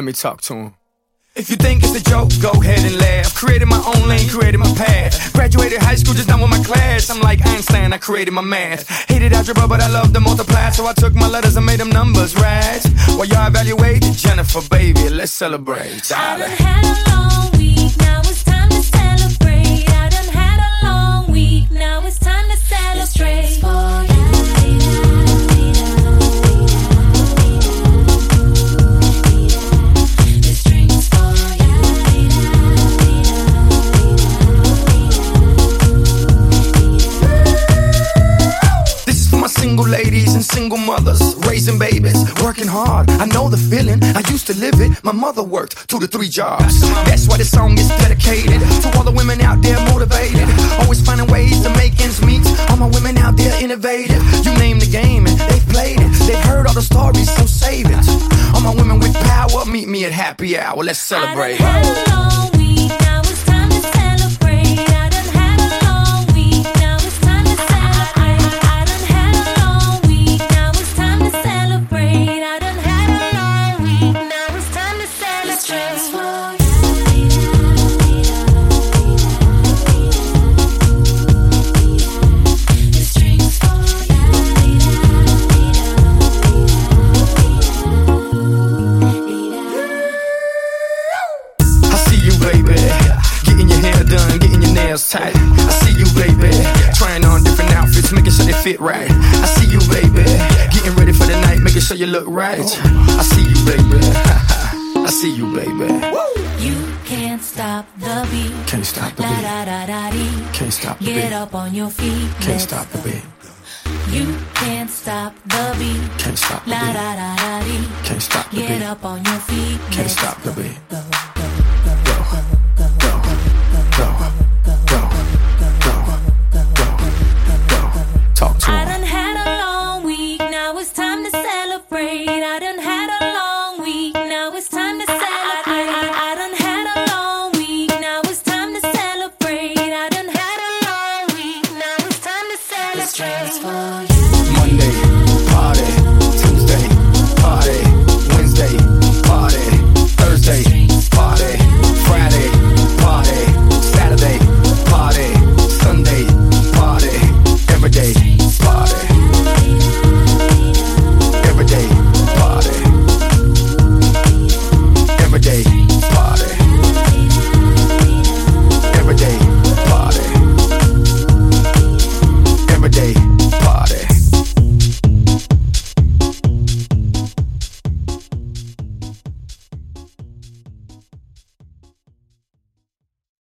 me talk to him. If you think it's a joke, go ahead and laugh. Created my own lane, created my path. Graduated high school, just done with my class. I'm like Einstein, I created my math. Hated algebra, but I love to multiply. So I took my letters and made them numbers, right? While y'all evaluate Jennifer, baby, let's celebrate. I done had a long week, now it's time to celebrate. I done had a long week, now it's time to celebrate. Single ladies and single mothers, raising babies, working hard. I know the feeling, I used to live it. My mother worked 2 to 3 jobs. That's why this song is dedicated to all the women out there motivated, always finding ways to make ends meet. All my women out there innovative. You name the game and they've played it. They've heard all the stories, so save it. All my women with power, meet me at happy hour. Let's celebrate. I done had a long week, now it's time to celebrate. I done had a long week, now it's time to celebrate. I done had a long week, now it's time to celebrate. I done had a long week, now it's time to celebrate. Tight. I see you, baby, trying on different outfits, making sure they fit right. I see you, baby, getting ready for the night, making sure you look right. I see you, baby. I see you, baby. You can't stop the beat. Can't stop the beat. La da da da dee. Can't stop the beat. Get up on your feet. Can't stop the beat. You can't stop the beat. Can't stop the beat. La da da da dee. Can't stop the beat. Get up on your feet. Can't stop the beat. Go.